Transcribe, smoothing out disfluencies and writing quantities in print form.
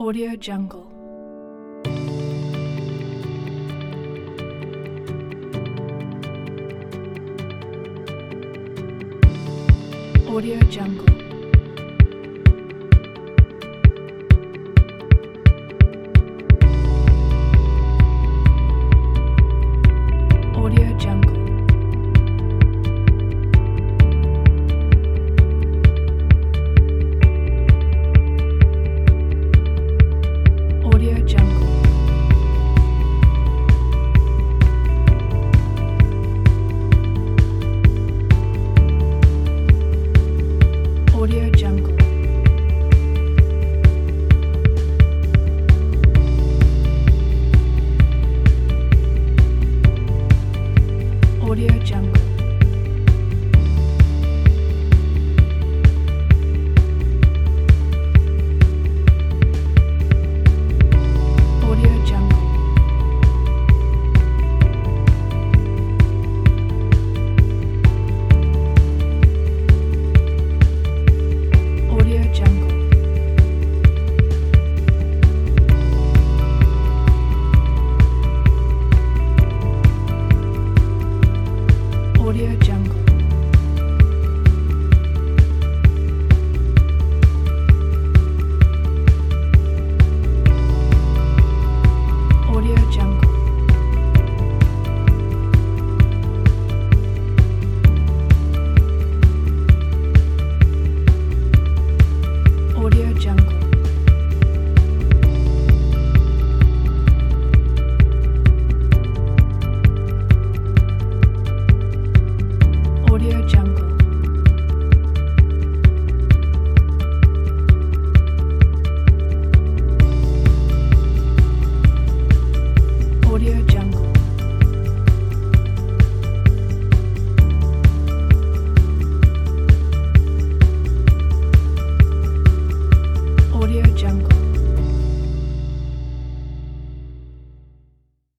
Audio Jungle. Audio Jungle. Audio Jungle. Audio Jungle. Audio Jungle. Audio Jungle. Audio Jungle. Audio Jungle. Audio Jungle. Audio Jungle. Audio Jungle. Audio Jungle. Audio Jungle. Audio Jungle.